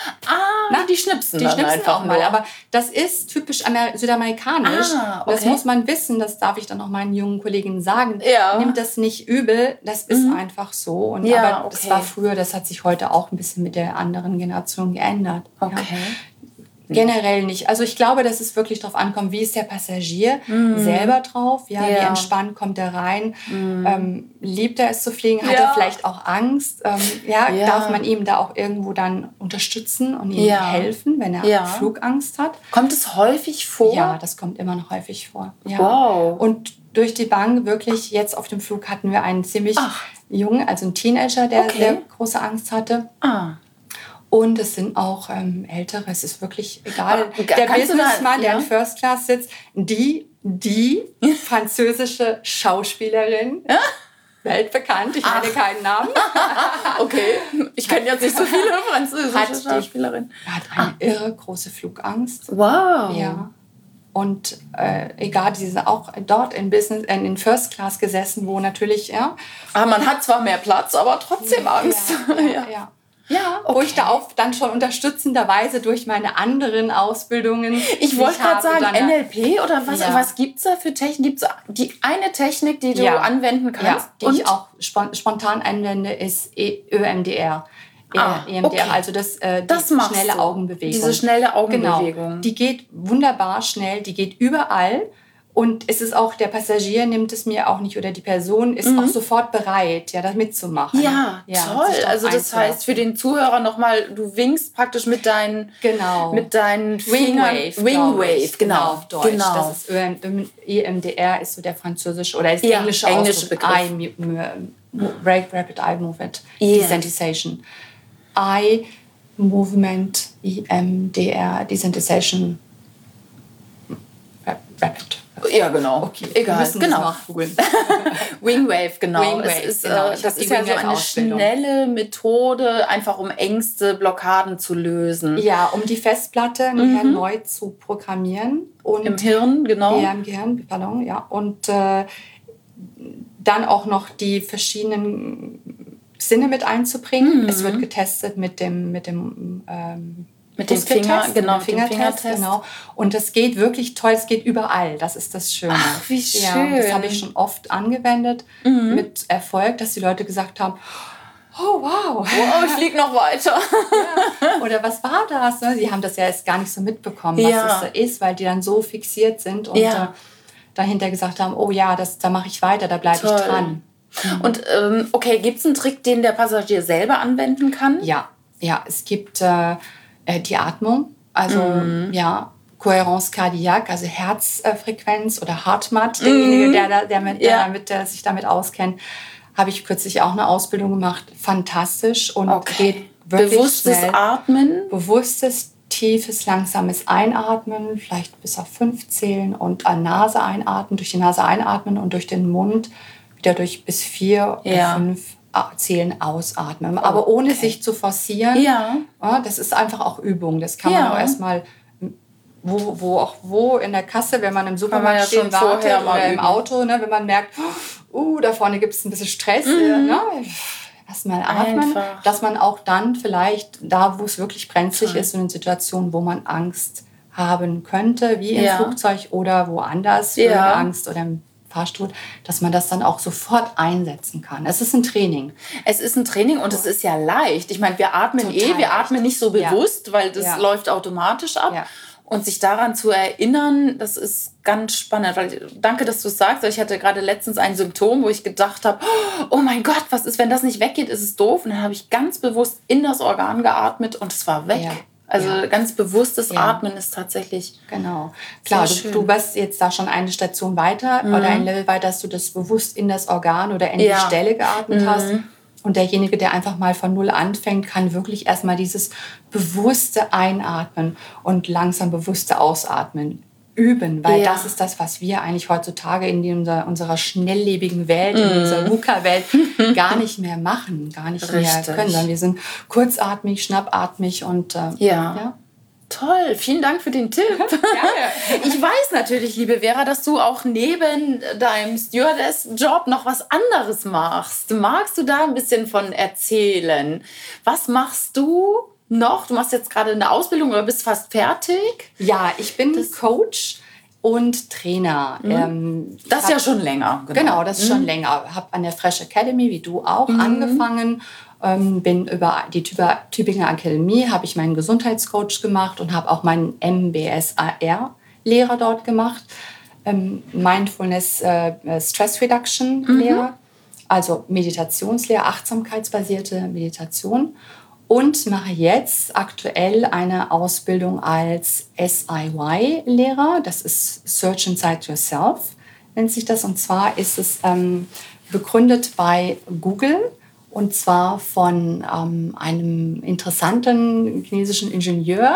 die schnipsen die dann schnipsen einfach auch mal. nur. Aber das ist typisch südamerikanisch. Okay. Das muss man wissen, das darf ich dann auch meinen jungen Kolleginnen sagen. Nimmt das nicht übel, das ist einfach so. Und, aber das war früher, das hat sich heute auch ein bisschen mit der anderen Generation geändert. Okay. Ja. Generell nicht. Also ich glaube, dass es wirklich darauf ankommt, wie ist der Passagier selber drauf, wie entspannt kommt er rein, liebt er es zu fliegen, hat er vielleicht auch Angst, darf man ihm da auch irgendwo dann unterstützen und ihm helfen, wenn er Flugangst hat. Kommt es häufig vor? Ja, das kommt immer noch häufig vor. Ja. Wow. Und durch die Bank wirklich, jetzt auf dem Flug hatten wir einen ziemlich jungen, also einen Teenager, der sehr große Angst hatte. Und es sind auch Ältere, es ist wirklich egal. Der Businessman, der in First Class sitzt, die französische Schauspielerin, weltbekannt, ich nenne keinen Namen. Okay, ich kenne jetzt nicht so viele französische Schauspielerinnen. Hat eine irre große Flugangst. Wow. Ja. Und egal, die sind auch dort in First Class gesessen, wo natürlich, Aber man hat zwar mehr Platz, aber trotzdem Angst. Ja, wo ich da auch dann schon unterstützenderweise durch meine anderen Ausbildungen... Ich wollte gerade sagen, NLP oder was? Ja. Was gibt es da für Technik? Gibt es die eine Technik, die du anwenden kannst? Ja, die ich auch spontan anwende, ist EMDR. EMDR, also das schnelle Augenbewegung. Diese schnelle Augenbewegung. Genau. Die geht wunderbar schnell, die geht überall. Und es ist auch, der Passagier nimmt es mir auch nicht oder die Person ist auch sofort bereit, da mitzumachen. Ja, toll. Also das heißt für den Zuhörer nochmal, du winkst praktisch mit deinen Fingern. Wingwave, genau. Auf Deutsch. Genau. Das ist EMDR ist so der französische oder ist englische Begriff. Rapid Eye Movement Desensitization. Eye Movement EMDR Desensitization Rapid. Ja, genau. Okay, egal. Genau. Wingwave, genau. Wingwave, das ist ja so eine schnelle Methode, einfach um Ängste, Blockaden zu lösen. Ja, um die Festplatte im Gehirn neu zu programmieren. Und im Hirn, genau. Ja, im Gehirn, pardon, ja. Und dann auch noch die verschiedenen Sinne mit einzubringen. Es wird getestet mit dem Fingertest. Genau. Und das geht wirklich toll, es geht überall. Das ist das Schöne. Ach, wie schön. Ja, das habe ich schon oft angewendet mit Erfolg, dass die Leute gesagt haben, oh wow, ich fliege noch weiter. Oder was war das? Sie haben das ja erst gar nicht so mitbekommen, was das ist, weil die dann so fixiert sind und dahinter gesagt haben, oh ja, da mache ich weiter, da bleibe ich dran. Und gibt es einen Trick, den der Passagier selber anwenden kann? Ja, es gibt die Atmung, also Kohärenz cardiaque, also Herzfrequenz oder Heartmat, derjenige, der sich damit auskennt, habe ich kürzlich auch eine Ausbildung gemacht. Fantastisch und geht Bewusstes Atmen. Bewusstes, tiefes, langsames Einatmen, vielleicht bis auf 5 zählen und an Nase einatmen, durch die Nase einatmen und durch den Mund wieder durch bis 4 oder 5 Zählen ausatmen. Aber ohne sich zu forcieren. Ja. Das ist einfach auch Übung. Das kann man auch erstmal wo in der Kasse, wenn man im Supermarkt steht, wartet oder im Auto, ne, wenn man merkt, da vorne gibt es ein bisschen Stress, erstmal atmen, dass man auch dann vielleicht da, wo es wirklich brenzlig ist, in Situationen, wo man Angst haben könnte, wie im Flugzeug oder woanders, Angst oder im Fahrstuhl, dass man das dann auch sofort einsetzen kann. Es ist ein Training. Es ist ein Training und es ist ja leicht. Ich meine, wir atmen wir atmen nicht so bewusst, weil das läuft automatisch ab. Ja. Und sich daran zu erinnern, das ist ganz spannend. Weil, danke, dass du es sagst. Ich hatte gerade letztens ein Symptom, wo ich gedacht habe, oh mein Gott, was ist, wenn das nicht weggeht, ist es doof. Und dann habe ich ganz bewusst in das Organ geatmet und es war weg. Ja. Also ganz bewusstes Atmen ist tatsächlich. Genau. Klar, du warst jetzt da schon eine Station weiter oder ein Level weiter, dass du das bewusst in das Organ oder in die Stelle geatmet hast. Und derjenige, der einfach mal von Null anfängt, kann wirklich erstmal dieses bewusste Einatmen und langsam bewusste Ausatmen üben. Weil das ist das, was wir eigentlich heutzutage in unserer schnelllebigen Welt, in unserer VUCA-Welt gar nicht mehr machen, gar nicht mehr können. Sondern wir sind kurzatmig, schnappatmig und Toll, vielen Dank für den Tipp. Ich weiß natürlich, liebe Vera, dass du auch neben deinem Stewardess-Job noch was anderes machst. Magst du da ein bisschen von erzählen? Was machst du noch? Du machst jetzt gerade eine Ausbildung oder bist fast fertig? Ja, ich bin Coach und Trainer. Das ist ja schon länger. Genau, das ist schon länger. Ich habe an der Fresh Academy, wie du auch, angefangen. Bin über die Tübinger Akademie, habe ich meinen Gesundheitscoach gemacht und habe auch meinen MBSAR-Lehrer dort gemacht. Mindfulness Stress Reduction Lehrer, also Meditationslehrer, achtsamkeitsbasierte Meditation. Und mache jetzt aktuell eine Ausbildung als SIY-Lehrer. Das ist Search Inside Yourself, nennt sich das. Und zwar ist es begründet bei Google. Und zwar von einem interessanten chinesischen Ingenieur,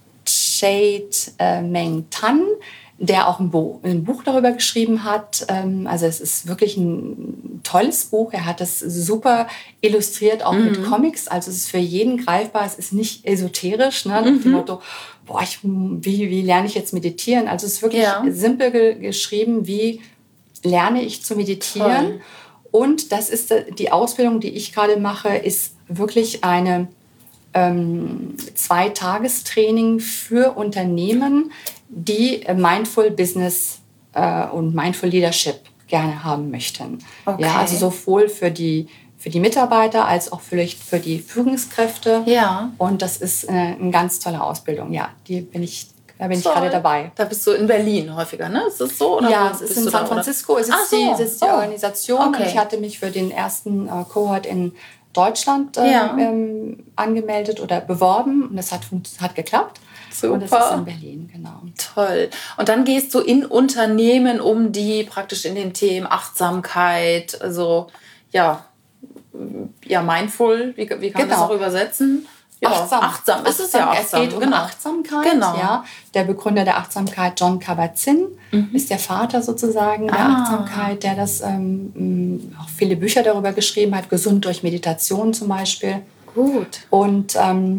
Meng Tan, der auch ein Buch darüber geschrieben hat. Also es ist wirklich ein tolles Buch. Er hat das super illustriert, auch mit Comics. Also es ist für jeden greifbar. Es ist nicht esoterisch, ne? Nach dem Motto, wie lerne ich jetzt meditieren? Also es ist wirklich simpel geschrieben, wie lerne ich zu meditieren. Toll. Und das ist die Ausbildung, die ich gerade mache, ist wirklich eine 2-Tagestraining für Unternehmen, die Mindful Business und Mindful Leadership gerne haben möchten. Okay. Ja, also sowohl für die Mitarbeiter als auch vielleicht für die Führungskräfte. Ja. Und das ist eine ganz tolle Ausbildung. Ja, da bin ich gerade dabei. Da bist du in Berlin häufiger, ne? Ist das so? Oder ja, es ist in San Francisco. Es ist die Organisation. Okay. Und ich hatte mich für den ersten Cohort in Deutschland angemeldet oder beworben. Und das hat geklappt. Super. Und das ist in Berlin, genau. Toll. Und dann gehst du in Unternehmen, um die praktisch in den Themen Achtsamkeit, also mindful, wie kann man das auch übersetzen? Ja, achtsam. Es ist ja achtsam. Es geht um Achtsamkeit. Genau. Ja. Der Begründer der Achtsamkeit, Jon Kabat-Zinn, ist der Vater sozusagen der Achtsamkeit, der das auch viele Bücher darüber geschrieben hat, gesund durch Meditation zum Beispiel. Gut. Und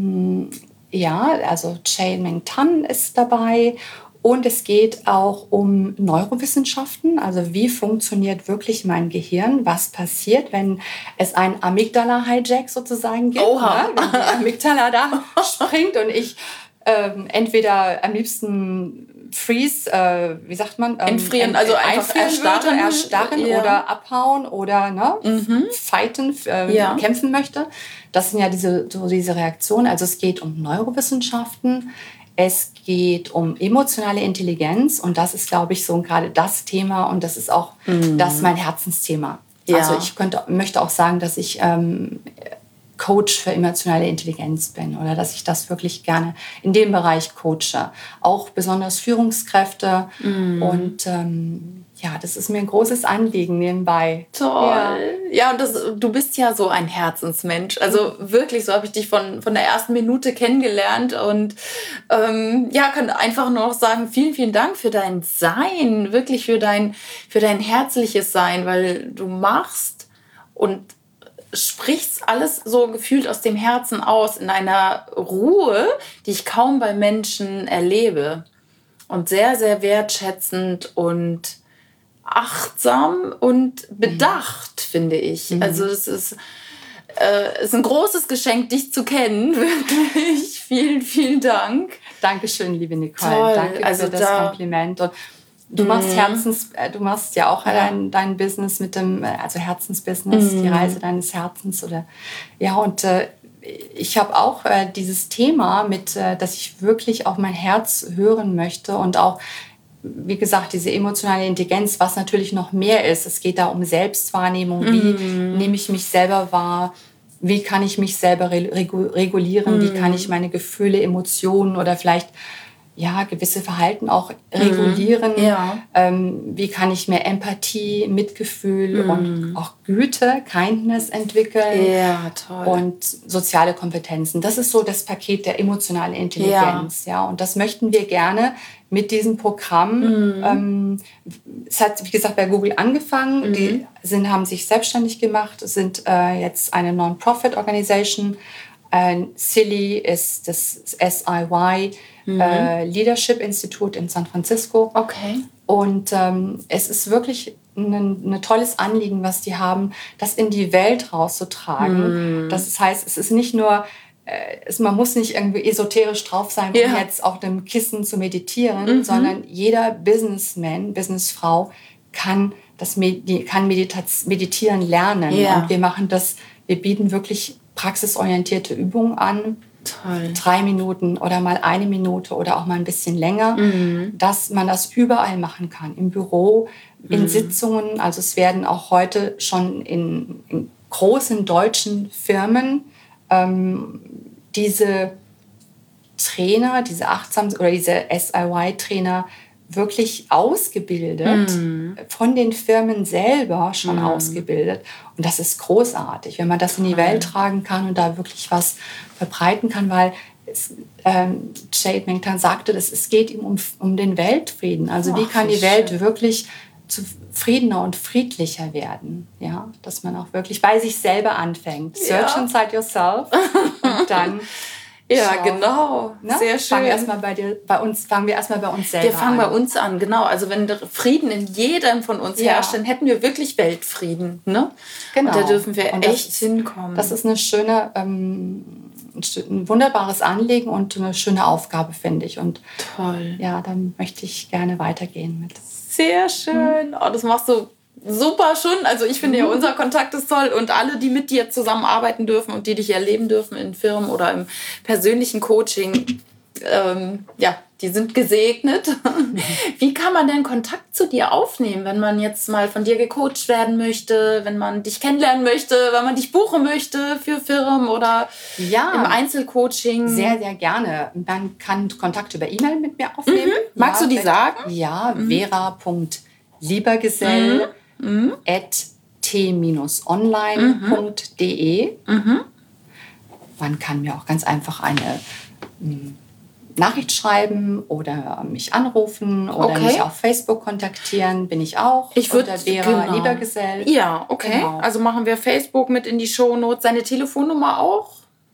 also Meng Tan ist dabei. Und es geht auch um Neurowissenschaften, also wie funktioniert wirklich mein Gehirn, was passiert, wenn es einen Amygdala-Hijack sozusagen gibt, ne? Wenn die Amygdala da springt und ich entweder am liebsten freeze, wie sagt man? Entfrieren, also einfach erstarren oder abhauen oder fighten, kämpfen möchte. Das sind ja diese Reaktionen. Also es geht um Neurowissenschaften. Es geht um emotionale Intelligenz und das ist, glaube ich, so gerade das Thema und das ist auch mein Herzensthema. Ja. Also ich möchte auch sagen, dass ich Coach für emotionale Intelligenz bin oder dass ich das wirklich gerne in dem Bereich coache. Auch besonders Führungskräfte. Und ja, das ist mir ein großes Anliegen nebenbei. Toll. Ja, und du bist ja so ein Herzensmensch. Also wirklich, so habe ich dich von der ersten Minute kennengelernt. Und ja, kann einfach nur noch sagen, vielen, vielen Dank für dein Sein, wirklich für dein herzliches Sein, weil du machst und sprichst alles so gefühlt aus dem Herzen aus, in einer Ruhe, die ich kaum bei Menschen erlebe. Und sehr, sehr wertschätzend und achtsam und bedacht, finde ich. Also es ist ein großes Geschenk, dich zu kennen. Wirklich. Vielen, vielen Dank. Dankeschön, liebe Nicole. Toll. Danke für das Kompliment. Und du machst ja auch dein Business mit dem, also Herzensbusiness, die Reise deines Herzens oder ja, und ich habe auch dieses Thema mit, dass ich wirklich auf mein Herz hören möchte und auch, wie gesagt, diese emotionale Intelligenz, was natürlich noch mehr ist. Es geht da um Selbstwahrnehmung. Wie nehme ich mich selber wahr? Wie kann ich mich selber regulieren? Wie kann ich meine Gefühle, Emotionen oder vielleicht ja, gewisse Verhalten auch regulieren. Wie kann ich mehr Empathie, Mitgefühl und auch Güte, Kindness entwickeln. Ja, toll. Und soziale Kompetenzen. Das ist so das Paket der emotionalen Intelligenz. Ja. Und das möchten wir gerne mit diesem Programm. Es hat, wie gesagt, bei Google angefangen. Die haben sich selbstständig gemacht, sind jetzt eine Non-Profit-Organisation. SILI ist das SIY, Leadership Institute in San Francisco. Okay. Und es ist wirklich ein tolles Anliegen, was die haben, das in die Welt rauszutragen. Das heißt, es ist nicht nur, man muss nicht irgendwie esoterisch drauf sein, um jetzt auf dem Kissen zu meditieren, sondern jeder Businessman, Businessfrau kann meditieren lernen. Und wir bieten wirklich praxisorientierte Übungen an. Toll. 3 Minuten oder mal 1 Minute oder auch mal ein bisschen länger, dass man das überall machen kann. Im Büro, in Sitzungen. Also es werden auch heute schon in großen deutschen Firmen diese Trainer, diese oder diese SIY-Trainer wirklich ausgebildet, von den Firmen selber schon ausgebildet. Und das ist großartig, wenn man das in die Welt tragen kann und da wirklich was verbreiten kann, weil Jade Mengtan sagte, es geht ihm um den Weltfrieden. Also wie kann die Welt wirklich zufriedener und friedlicher werden? Ja, dass man auch wirklich bei sich selber anfängt. Search inside yourself und dann ja, genau. Ne? Sehr schön. Fangen wir erstmal bei uns selber an. Wir fangen bei uns an, genau. Also wenn der Frieden in jedem von uns herrscht, dann hätten wir wirklich Weltfrieden. Ne? Genau. Und da dürfen wir echt hinkommen. Das ist eine schöne, ein wunderbares Anliegen und eine schöne Aufgabe, finde ich. Und toll. Ja, dann möchte ich gerne weitergehen mit. Sehr schön. Oh, das machst du super schon. Also ich finde ja, unser Kontakt ist toll und alle, die mit dir zusammenarbeiten dürfen und die dich erleben dürfen in Firmen oder im persönlichen Coaching, die sind gesegnet. Wie kann man denn Kontakt zu dir aufnehmen, wenn man jetzt mal von dir gecoacht werden möchte, wenn man dich kennenlernen möchte, wenn man dich buchen möchte für Firmen oder im Einzelcoaching? Sehr, sehr gerne. Man kann Kontakt über E-Mail mit mir aufnehmen. Magst du die sagen? Ja, vera.liebergesell @t-online.de. Man kann mir auch ganz einfach eine Nachricht schreiben oder mich anrufen oder mich auf Facebook kontaktieren. Bin ich auch. Ich würde Vera Liebergesell. Ja, okay. Genau. Also machen wir Facebook mit in die Shownotes. Seine Telefonnummer auch?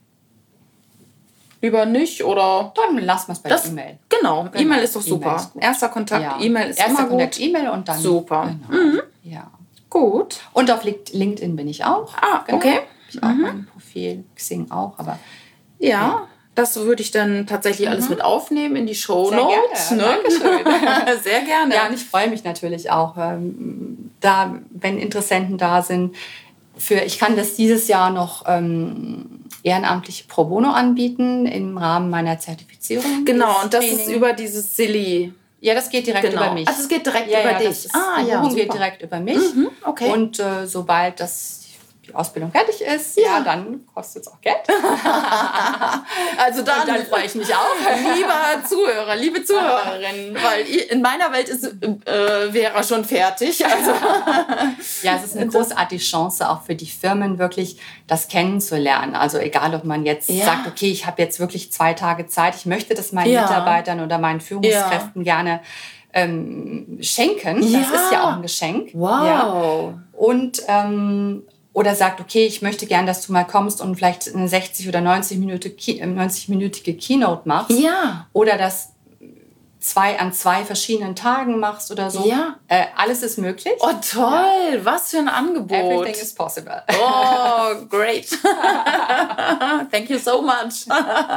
Lieber nicht, oder? Dann lassen wir es bei der E-Mail. Genau, E-Mail ist doch super. Ist Erster Kontakt, E-Mail ist immer gut. Kontakt, E-Mail und dann. Super. Genau. Ja. Gut. Und auf LinkedIn bin ich auch. Okay. Habe ich auch mein Profil, Xing auch, aber. Ja. Das würde ich dann tatsächlich alles mit aufnehmen in die Shownotes. Sehr gerne. Dankeschön. Sehr gerne. Ja, und ich freue mich natürlich auch, wenn Interessenten da sind. Ich kann das dieses Jahr noch ehrenamtlich pro bono anbieten im Rahmen meiner Zertifizierung. Genau, und das ist über dieses SILI. Ja, das geht direkt über mich. Also es geht direkt über dich. Die Buchung geht direkt über mich. Okay. Und sobald das die Ausbildung fertig ist, dann kostet es auch Geld. Also dann freue ich mich auch. Lieber Zuhörer, liebe Zuhörerin, weil in meiner Welt ist Vera schon fertig. Also. Ja, es ist eine großartige Chance auch für die Firmen wirklich, das kennenzulernen. Also egal, ob man jetzt sagt, okay, ich habe jetzt wirklich 2 Tage Zeit, ich möchte das meinen Mitarbeitern oder meinen Führungskräften gerne schenken. Das ist ja auch ein Geschenk. Wow. Ja. Und oder sagt, okay, ich möchte gern, dass du mal kommst und vielleicht eine 60- oder 90-minütige Keynote machst. Ja. Oder das an 2 verschiedenen Tagen machst oder so. Ja. Alles ist möglich. Oh, toll. Was für ein Angebot. Everything is possible. Oh, great. Thank you so much.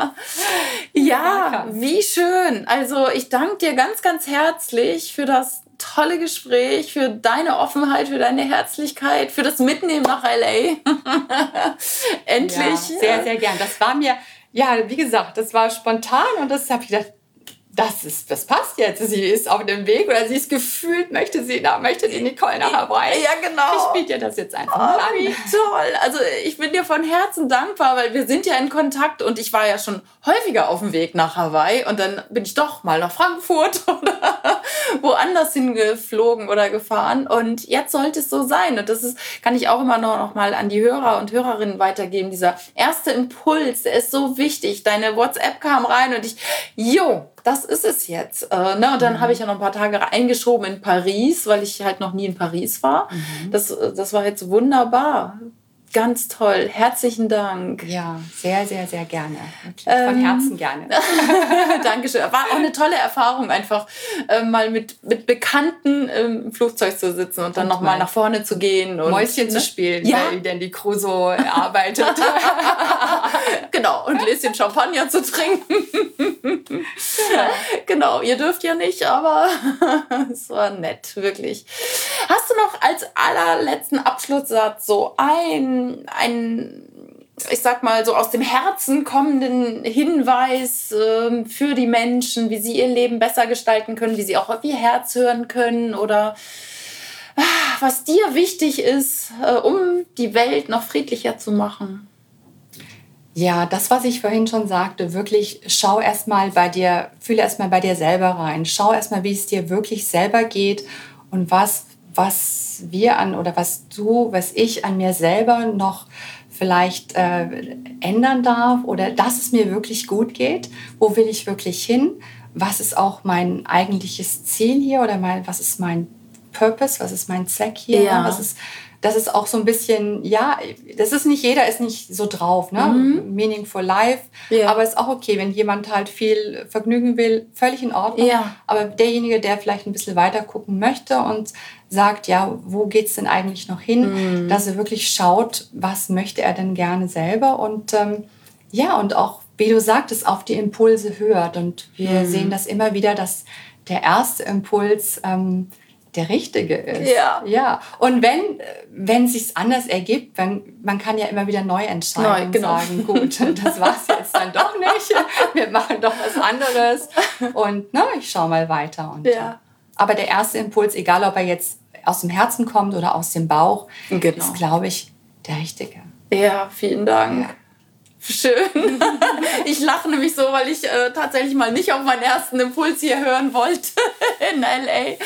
Ja, wie schön. Also ich danke dir ganz, ganz herzlich für das tolle Gespräch, für deine Offenheit, für deine Herzlichkeit, für das Mitnehmen nach L.A. Endlich. Ja, sehr, sehr gern. Das war mir, wie gesagt, das war spontan und das habe ich gedacht, das passt jetzt. Sie ist auf dem Weg oder sie ist gefühlt, möchte die Nicole nach Hawaii. Ja, genau. Ich biete dir das jetzt einfach mal an. Wie toll. Also ich bin dir von Herzen dankbar, weil wir sind ja in Kontakt und ich war ja schon häufiger auf dem Weg nach Hawaii und dann bin ich doch mal nach Frankfurt oder woanders hingeflogen oder gefahren und jetzt sollte es so sein und das kann ich auch immer noch mal an die Hörer und Hörerinnen weitergeben. Dieser erste Impuls, der ist so wichtig. Deine WhatsApp kam rein und das ist es jetzt. Und dann habe ich ja noch ein paar Tage eingeschoben in Paris, weil ich halt noch nie in Paris war. Das war jetzt wunderbar. Ganz toll. Herzlichen Dank. Ja, sehr, sehr, sehr gerne. Von Herzen gerne. Dankeschön. War auch eine tolle Erfahrung, einfach mal mit Bekannten im Flugzeug zu sitzen und dann nochmal nach vorne zu gehen. Und Mäuschen zu spielen, weil Dandy Crusoe arbeitet. Genau, und ein Gläschen Champagner zu trinken. Genau, ihr dürft ja nicht, aber es war nett, wirklich. Hast du noch als allerletzten Abschlusssatz so ich sag mal, so aus dem Herzen kommenden Hinweis für die Menschen, wie sie ihr Leben besser gestalten können, wie sie auch auf ihr Herz hören können oder was dir wichtig ist, um die Welt noch friedlicher zu machen? Ja, das, was ich vorhin schon sagte, wirklich fühle erstmal bei dir selber rein. Schau erstmal, wie es dir wirklich selber geht und was ich an mir selber noch vielleicht ändern darf oder dass es mir wirklich gut geht. Wo will ich wirklich hin? Was ist auch mein eigentliches Ziel hier oder was ist mein Purpose? Was ist mein Zweck hier? Ja. Das ist auch so ein bisschen, jeder ist nicht so drauf, ne? Meaningful Life. Ja. Aber es ist auch okay, wenn jemand halt viel Vergnügen will, völlig in Ordnung. Ja. Aber derjenige, der vielleicht ein bisschen weiter gucken möchte und sagt, wo geht's denn eigentlich noch hin? Dass er wirklich schaut, was möchte er denn gerne selber und und auch, wie du sagtest, auf die Impulse hört. Und wir sehen das immer wieder, dass der erste Impuls der richtige ist. Ja. Und wenn es sich anders ergibt, man kann ja immer wieder neu entscheiden und sagen, gut, das war's jetzt dann doch nicht. Wir machen doch was anderes. Und ich schaue mal weiter. Und, aber der erste Impuls, egal ob er jetzt aus dem Herzen kommt oder aus dem Bauch, ist, glaube ich, der richtige. Ja, vielen Dank. Ja. Schön. Ich lache nämlich so, weil ich tatsächlich mal nicht auf meinen ersten Impuls hier hören wollte in L.A.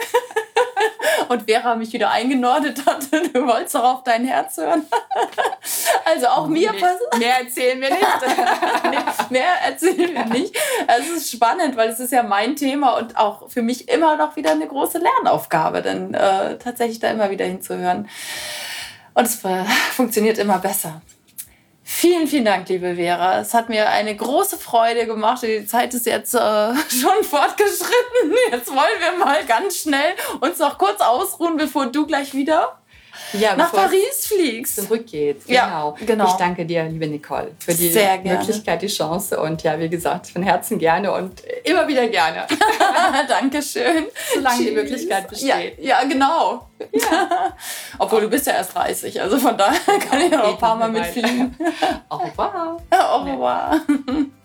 Und Vera mich wieder eingenordet hat. Du wolltest doch auf dein Herz hören. Also auch mir passiert. Mehr erzählen wir nicht. Mehr erzählen wir nicht. Es ist spannend, weil es ist ja mein Thema und auch für mich immer noch wieder eine große Lernaufgabe, dann tatsächlich da immer wieder hinzuhören. Und es funktioniert immer besser. Vielen, vielen Dank, liebe Vera. Es hat mir eine große Freude gemacht. Die Zeit ist jetzt schon fortgeschritten. Jetzt wollen wir mal ganz schnell uns noch kurz ausruhen, bevor du gleich wieder nach Paris fliegst. Zurückgeht. Genau. Ich danke dir, liebe Nicole, für die Möglichkeit, die Chance. Und wie gesagt, von Herzen gerne und immer wieder gerne. Dankeschön. Solange die Möglichkeit besteht. Ja, genau. Ja. Obwohl, du bist ja erst 30, also von daher kann ich noch ein paar Mal mitfliegen. Au revoir. Au revoir.